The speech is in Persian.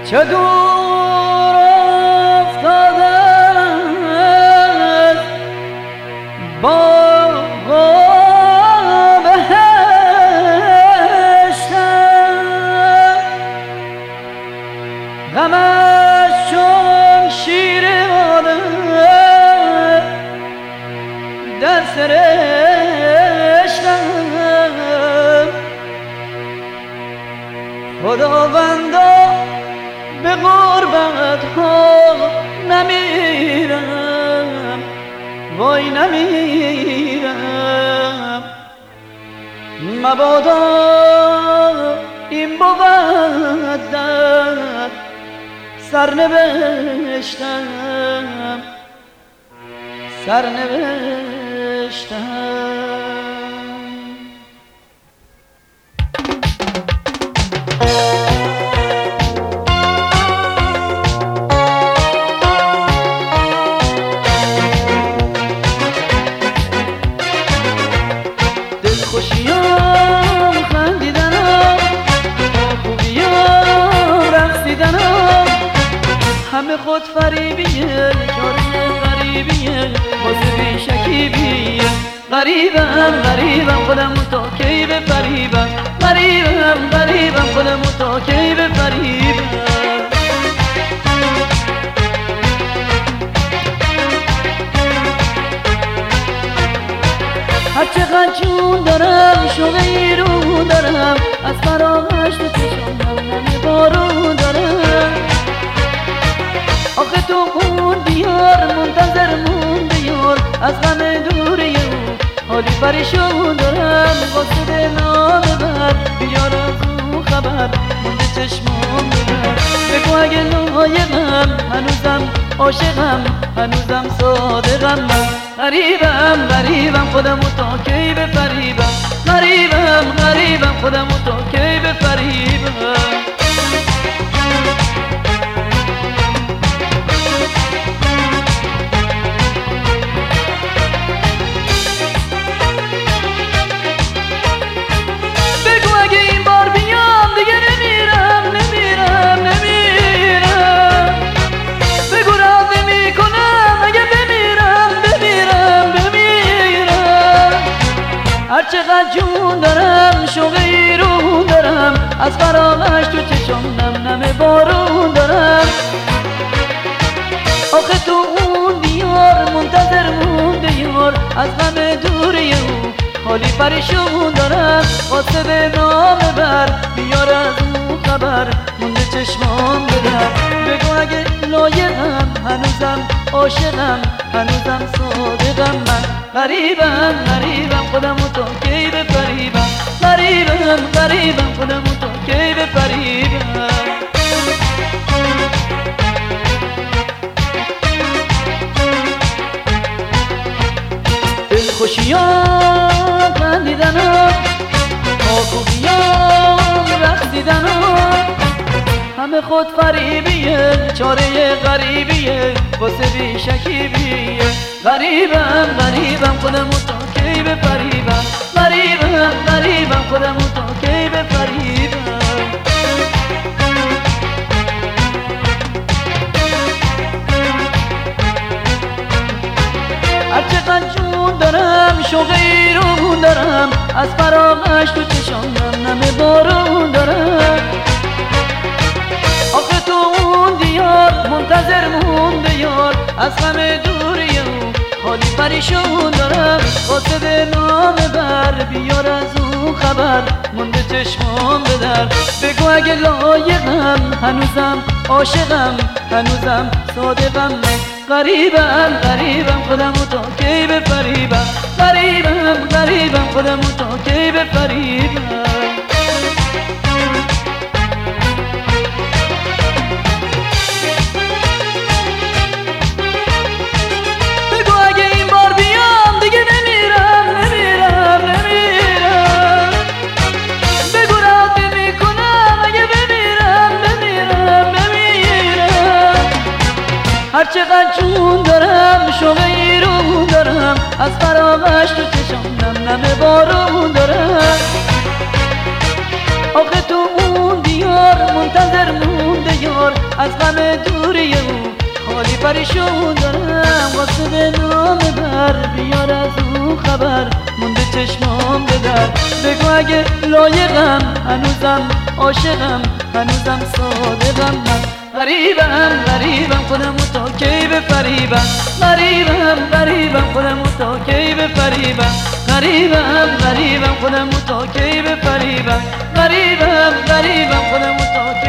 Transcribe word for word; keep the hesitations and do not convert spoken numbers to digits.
چه دور افتاده با بهشتم، غمش چون شیر آدم در سرشتم. خداوندا به غربت ها نمیرم، وای نمیرم. مبادا این بود در سرنوشتم، سرنوشتم. خوشیام خندیدنم، خوبیام رقصیدنم، همه خود فریبیه، چاره غریبیه، واسه بی شکیبیه. غریبم غریبم خودم تا کی بفریبم، غریبم غریبم خودم تا کی بفریبم. هرچقدر جون دارم شوقی رو دارم، از فرامش تو چشم نمه بارون دارم. آخه تو اون دیار منتظر مونده یار، از غم دوری او حالی پریشون دارم. واسه به نام بر بیار از او خبر، مونده چشمون ببر. بگو اگه لایقم، هنوزم عاشقم، هنوزم صادقم. من غریبم غریبم خودمو تا کی بفریبم، غریبم غریبم خودمو تا کی بفریبم. بگو اگه این بار بیام دیگه نمیرم نمیرم نمیرم. بگو راضی میکنم اگه بمیرم بمیرم بمیرم. هرچقدر جون دارم شوقی رو دارم، از فرامش تو چشم نم نم بارون دارم. آخه تو اون دیار منتظر مونده یار، از غم دوری او حالی پریشون دارم. واسه به نام بر بیار از او خبر، مونده چشمان بدر. بگو اگه لایقم، هنوزم عاشقم، هنوزم صادقم. من غریبم غریبم خودمو تا کی بفریبم، غریبم غریبم خودمو تا کی بفریبم. خوشیام خندیدنم، خوبیام رقصیدنم، همه خود فریبیه، چاره غریبیه، واسه بی شکیبیه. غریبم غریبم خودمو تا کی بفریبم، غریبم غریبم خودمو تا کی بفریبم. هرچقدر جون دارم شوقی رو دارم، از فراغش تو چشم نم نم بارون دارم. آخه تو اون دیار منتظر مونده یار، از غم دوری او حالی پریشون دارم. واسه به نام بر بیار از او خبر، مونده چشمام بدر. بگو اگه لایقم، هنوزم عاشقم، هنوزم صادقم. غریبم غریبم خودمو تا کی بفریبم، غریبم غریبم خودمو تا کی بفریبم. بگو اگه این بار بیام دیگه نمیرم نمیرم نمیرم. بگو راضی میکنم اگه بمیرم بمیرم بمیرم. هرچقدر جون دارم شوقی رو دارم، از فرامش تو چشم نم نم بارون دارم. آخه تو اون دیار منتظر مونده یار، پریشون دارم واسه به نام بر بیار از او خبر مونده چشمام به در بگو اگه لایقم هنوزم عاشقم هنوزم صادقم من غریبم غریبم خودمو تا کی بفریبم غریبم غریبم خودمو تا کی بفریبم غریبم غریبم خودمو تا کی بفریبم غریبم غریبم خودمو تا